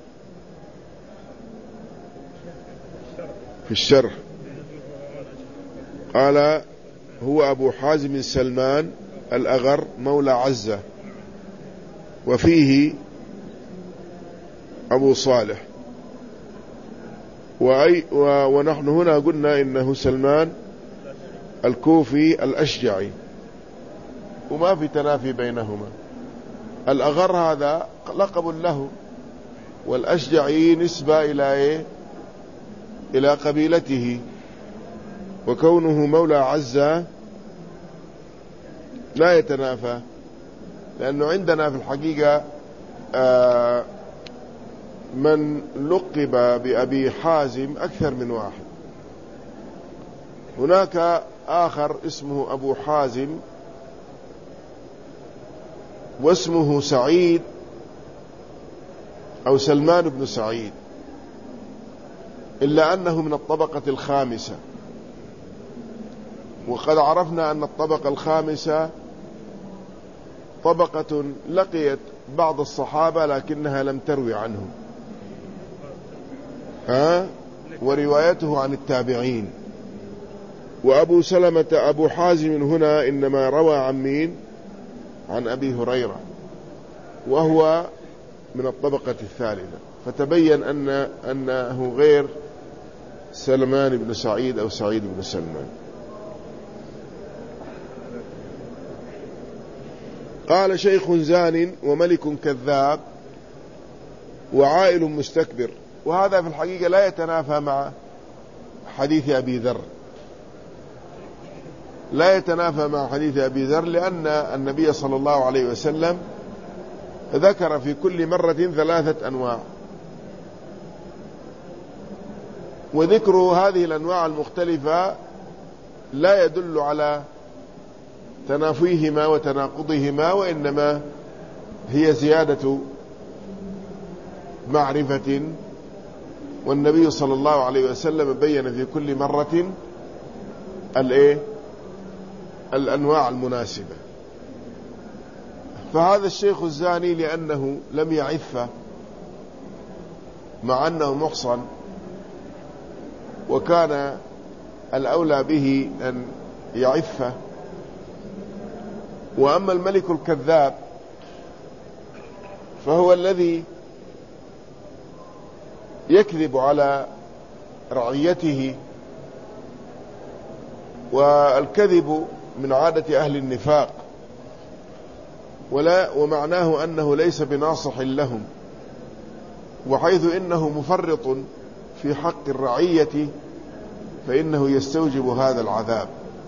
في الشرح قال هو أبو حازم سلمان الأغر مولى عزة، وفيه أبو صالح، وأي ونحن هنا قلنا إنه سلمان الكوفي الأشجعي، وما في تنافي بينهما. الأغر هذا لقب له، والأشجعي نسبة إلى إيه؟ إلى قبيلته، وكونه مولى عزة لا يتنافى، لأنه عندنا في الحقيقة آه من لقب بأبي حازم أكثر من واحد. هناك آخر اسمه أبو حازم واسمه سعيد أو سلمان بن سعيد، إلا أنه من الطبقة الخامسة، وقد عرفنا أن الطبقة الخامسة طبقة لقيت بعض الصحابة لكنها لم تروي عنهم، ها وروايته عن التابعين. وأبو سلمة أبو حازم هنا إنما روى عن مين؟ عن أبي هريرة، وهو من الطبقة الثالثة، فتبين أن أنه غير سلمان بن سعيد أو سعيد بن سلمان. قال شيخ زان وملك كذاب وعائل مستكبر. وهذا في الحقيقة لا يتنافى مع حديث أبي ذر، لا يتنافى مع حديث أبي ذر، لأن النبي صلى الله عليه وسلم ذكر في كل مرة ثلاثة أنواع، وذكر هذه الأنواع المختلفة لا يدل على تنافيهما وتناقضهما، وإنما هي زيادة معرفة، والنبي صلى الله عليه وسلم بين في كل مرة الإيه؟ الأنواع المناسبة. فهذا الشيخ الزاني لأنه لم يعف مع أنه محصن، وكان الأولى به أن يعف. وأما الملك الكذاب فهو الذي يكذب على رعيته، والكذب من عادة أهل النفاق، ولا ومعناه أنه ليس بناصح لهم، وحيث إنه مفرط في حق الرعية فإنه يستوجب هذا العذاب.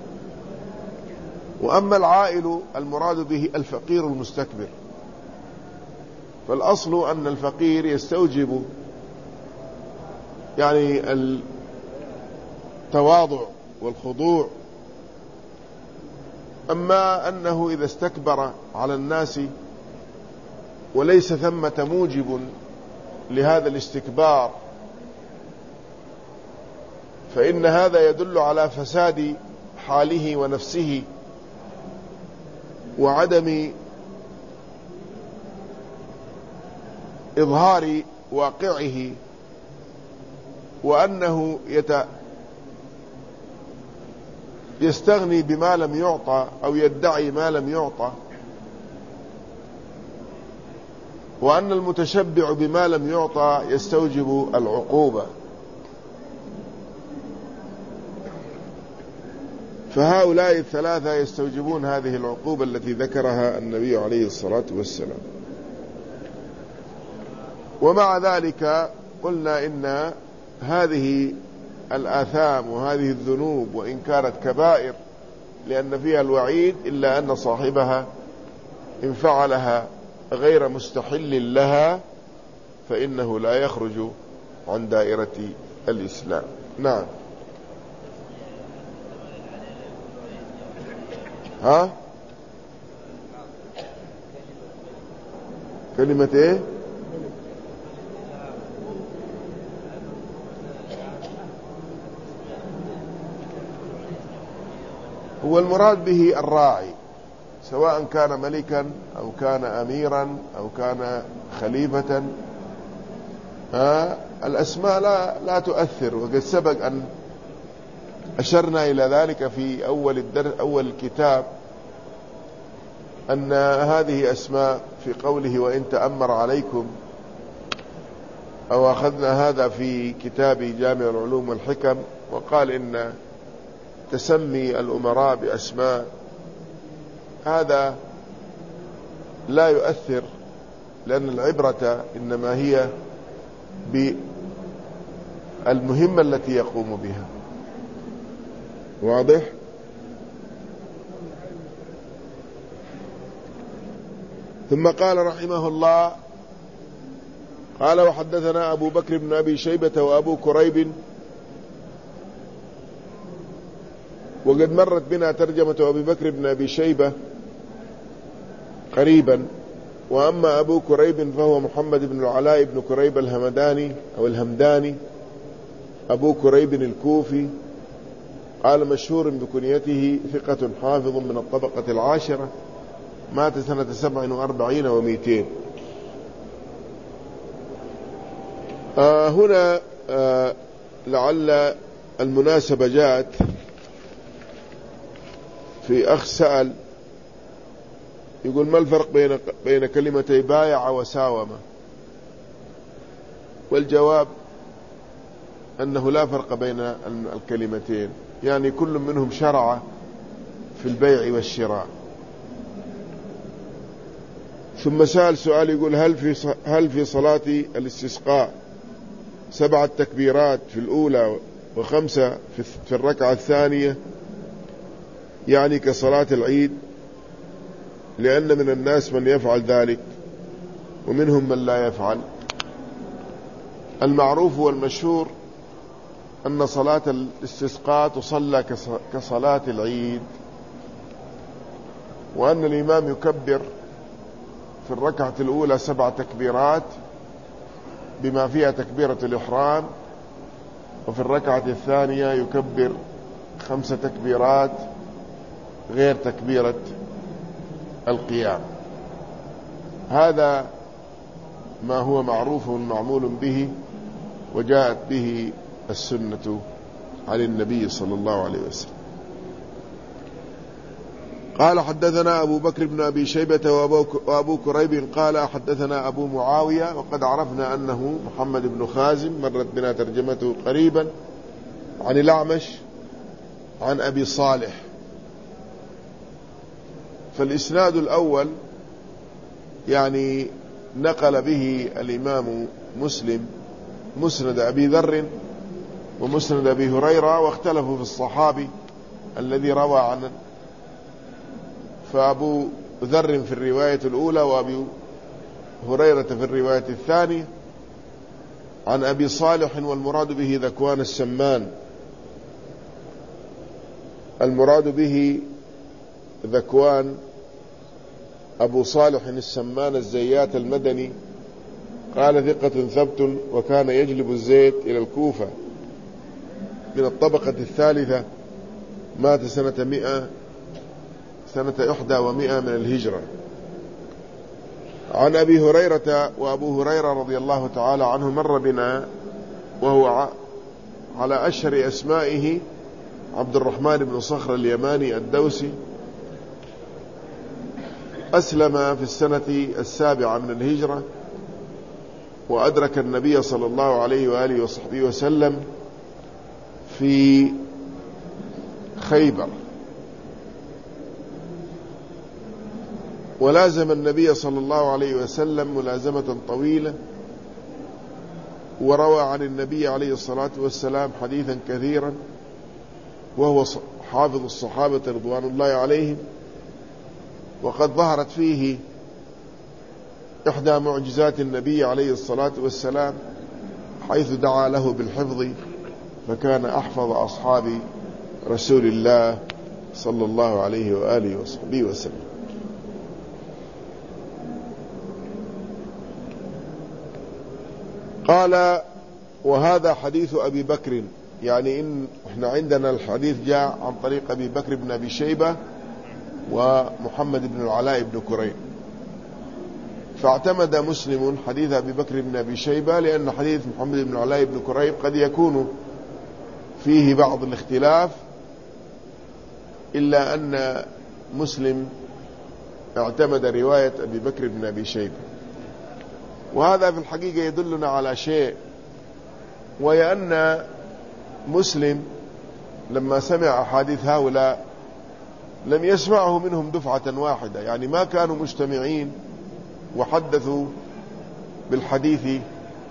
وأما العائل المراد به الفقير المستكبر، فالأصل أن الفقير يستوجب يعني التواضع والخضوع، أما أنه إذا استكبر على الناس وليس ثمة موجب لهذا الاستكبار فإن هذا يدل على فساد حاله ونفسه وعدم إظهار واقعه، وأنه يت يستغني بما لم يعطى أو يدعي ما لم يعطى، وأن المتشبع بما لم يعطى يستوجب العقوبة. فهؤلاء الثلاثة يستوجبون هذه العقوبة التي ذكرها النبي عليه الصلاة والسلام. ومع ذلك قلنا إن هذه الآثام وهذه الذنوب وإن كانت كبائر لأن فيها الوعيد، إلا أن صاحبها إن فعلها غير مستحل لها فإنه لا يخرج عن دائرة الإسلام. نعم. ها كلمة ايه؟ هو المراد به الراعي، سواء كان ملكا أو كان أميرا أو كان خليفة. ها الأسماء لا, لا تؤثر، وقد سبق أن أشرنا إلى ذلك في أول الدرس أول الكتاب، أن هذه أسماء في قوله وإن تأمر عليكم، أو أخذنا هذا في كتاب جامع العلوم والحكم، وقال إن تسمي الأمراء بأسماء هذا لا يؤثر، لأن العبرة إنما هي بالمهمة التي يقوم بها. واضح؟ ثم قال رحمه الله: قال وحدثنا أبو بكر بن أبي شيبة وأبو كريب. وقد مرت بنا ترجمة أبي بكر بن أبي شيبة قريبا، وأما أبو كريب فهو محمد بن العلاء بن كريب الهمداني أو الهمداني أبو كريب الكوفي، قال مشهور بكنيته، ثقة حافظ من الطبقة العاشرة، مات سنة سبع وأربعين ومئتين. آه هنا آه لعل المناسبة جاءت في أخ سأل يقول: ما الفرق بين بين كلمتي بايع وساومة؟ والجواب أنه لا فرق بين الكلمتين، يعني كل منهم شرع في البيع والشراء. ثم سأل سؤال يقول: هل في هل في صلاة الاستسقاء سبعة تكبيرات في الأولى وخمسة في الركعة الثانية، يعني كصلاة العيد؟ لأن من الناس من يفعل ذلك ومنهم من لا يفعل. المعروف والمشهور أن صلاة الاستسقاء تصلى كصلاة العيد، وأن الإمام يكبر في الركعة الأولى سبع تكبيرات بما فيها تكبيرة الإحرام، وفي الركعة الثانية يكبر خمس تكبيرات غير تكبيرة القيام. هذا ما هو معروف معمول به، وجاءت به السنة عن النبي صلى الله عليه وسلم. قال حدثنا أبو بكر بن أبي شيبة وأبو كريب قال حدثنا أبو معاوية، وقد عرفنا أنه محمد بن خازم، مرت بنا ترجمته قريبا، عن الأعمش عن أبي صالح. فالإسناد الأول يعني نقل به الإمام مسلم مسند أبي ذر ومسند أبي هريرة، واختلفوا في الصحابي الذي روى عنه، فأبو ذر في الرواية الأولى وأبي هريرة في الرواية الثانية. عن أبي صالح والمراد به ذكوان السمان، المراد به ذكوان أبو صالح السمان الزيات المدني، قال ثقة ثبت، وكان يجلب الزيت إلى الكوفة، من الطبقة الثالثة، مات سنة مئة سنة إحدى ومئة من الهجرة. عن أبي هريرة، وأبو هريرة رضي الله تعالى عنه مر بنا، وهو على أشهر أسمائه عبد الرحمن بن صخر اليماني الدوسي، أسلم في السنة السابعة من الهجرة، وأدرك النبي صلى الله عليه وآله وصحبه وسلم في خيبر ولازم النبي صلى الله عليه وسلم ملازمة طويلة، وروى عن النبي عليه الصلاة والسلام حديثا كثيرا، وهو حافظ الصحابة رضوان الله عليهم. وقد ظهرت فيه إحدى معجزات النبي عليه الصلاة والسلام، حيث دعا له بالحفظ، فكان أحفظ أصحاب رسول الله صلى الله عليه وآله وصحبه وسلم. قال: وهذا حديث أبي بكر، يعني إن إحنا عندنا الحديث جاء عن طريق أبي بكر بن أبي شيبة ومحمد بن العلاء بن كريم، فاعتمد مسلم حديث أبي بكر بن أبي شيبة، لأن حديث محمد بن العلاء بن كريم قد يكون فيه بعض الاختلاف، إلا أن مسلم اعتمد رواية أبي بكر بن أبي شيبة. وهذا في الحقيقة يدلنا على شيء، وهي أن مسلم لما سمع أحاديث هؤلاء لم يسمعه منهم دفعة واحدة، يعني ما كانوا مجتمعين وحدثوا بالحديث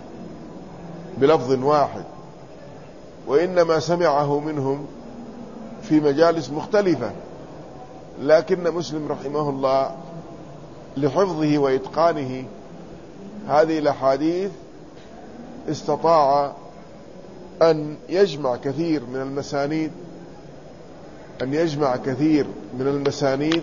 بلفظ واحد، وإنما سمعه منهم في مجالس مختلفة. لكن مسلم رحمه الله لحفظه وإتقانه هذه الأحاديث استطاع أن يجمع كثير من المسانيد أن يجمع كثير من المسانيد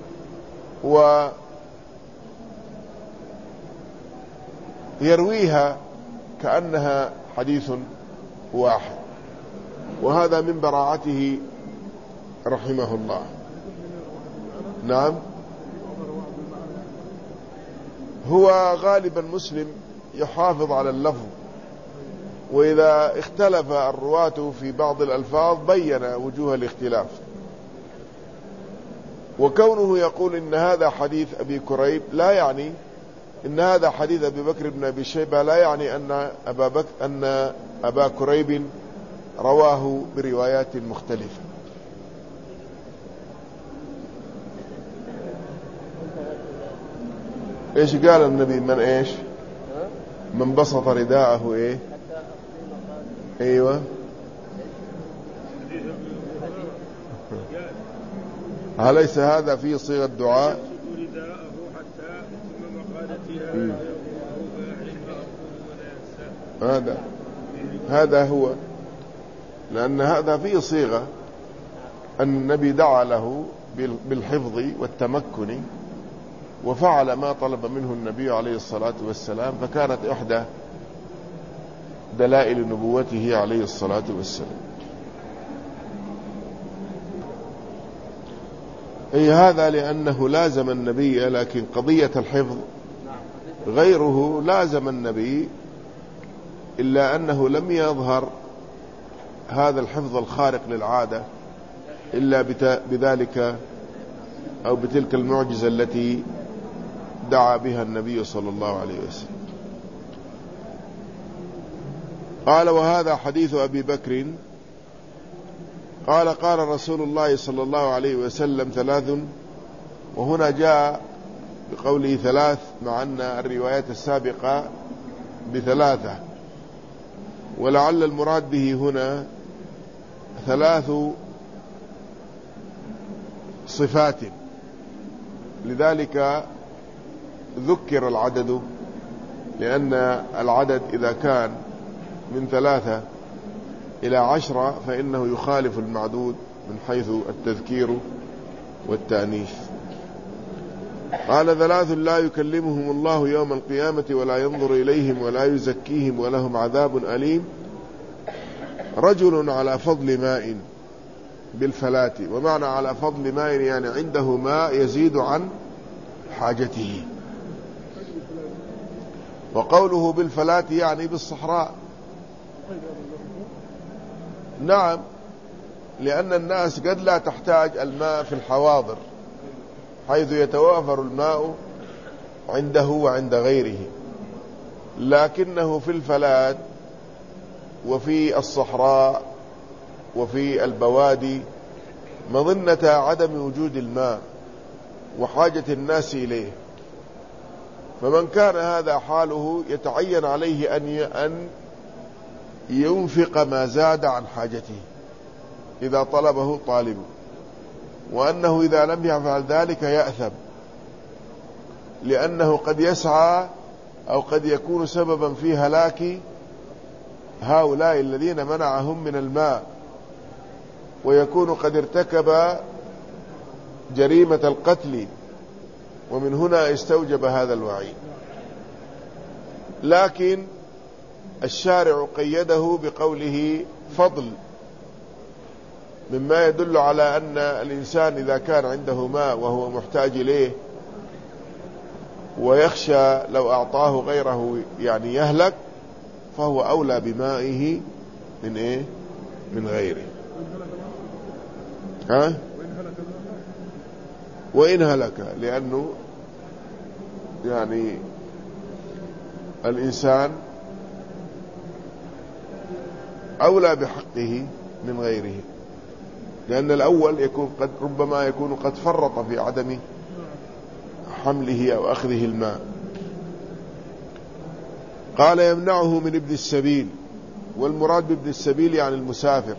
ويرويها كأنها حديث واحد، وهذا من براعته رحمه الله. نعم، هو غالبا مسلم يحافظ على اللفظ، وإذا اختلف الرواة في بعض الألفاظ بين وجوه الاختلاف. وكونه يقول إن هذا حديث أبي كريب لا يعني إن هذا حديث أبي بكر بن أبي شيبة، لا يعني أن أبا بكر أن أبا كريب رواه بروايات مختلفة. إيش قال النبي؟ من إيش؟ من بسط رداءه إيه؟ أيوة، أليس هذا فيه صيغة دعاء؟ هذا هذا هو، لأن هذا فيه صيغة أن النبي دعا له بالحفظ والتمكن، وفعل ما طلب منه النبي عليه الصلاة والسلام، فكانت إحدى دلائل نبوته عليه الصلاة والسلام. أي هذا لأنه لازم النبي، لكن قضية الحفظ غيره لازم النبي، إلا أنه لم يظهر هذا الحفظ الخارق للعادة إلا بذلك أو بتلك المعجزة التي دعا بها النبي صلى الله عليه وسلم. قال: وهذا حديث أبي بكر. قال: قال رسول الله صلى الله عليه وسلم ثلاث، وهنا جاء بقوله ثلاث، مع أن الروايات السابقة بثلاثة، ولعل المراد به هنا ثلاث صفات، لذلك ذكر العدد، لأن العدد إذا كان من ثلاثة إلى عشرة فإنه يخالف المعدود من حيث التذكير والتأنيث. قال: ثلاث لا يكلمهم الله يوم القيامة ولا ينظر إليهم ولا يزكيهم ولهم عذاب أليم: رجل على فضل ماء بالفلاة. ومعنى على فضل ماء يعني عنده ماء يزيد عن حاجته، وقوله بالفلاة يعني بالصحراء. نعم، لأن الناس قد لا تحتاج الماء في الحواضر حيث يتوافر الماء عنده وعند غيره، لكنه في الفلاة وفي الصحراء وفي البوادي مظنة عدم وجود الماء، وحاجة الناس إليه. فمن كان هذا حاله يتعين عليه أن ينفق ما زاد عن حاجته إذا طلبه طالب، وأنه إذا لم يفعل ذلك يأثم، لأنه قد يسعى أو قد يكون سببا في هلاك هؤلاء الذين منعهم من الماء، ويكون قد ارتكب جريمة القتل، ومن هنا استوجب هذا الوعيد. لكن الشارع قيده بقوله فضل، مما يدل على أن الإنسان إذا كان عنده ماء وهو محتاج إليه ويخشى لو أعطاه غيره يعني يهلك، فهو أولى بمائه من إيه؟ من غيره. ها؟ وإن هلك، لأنه يعني الإنسان أولى بحقه من غيره، لأن الأول يكون قد ربما يكون قد فرط في عدم حمله أو أخذه الماء. قال يمنعه من ابن السبيل، والمراد بابن السبيل يعني المسافر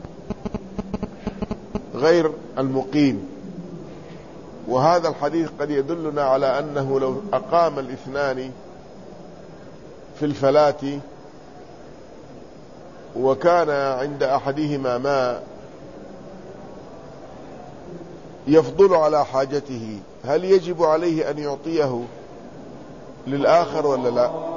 غير المقيم. وهذا الحديث قد يدلنا على أنه لو أقام الاثنان في الفلاة وكان عند أحدهما ماء يفضل على حاجته، هل يجب عليه أن يعطيه للآخر ولا لا؟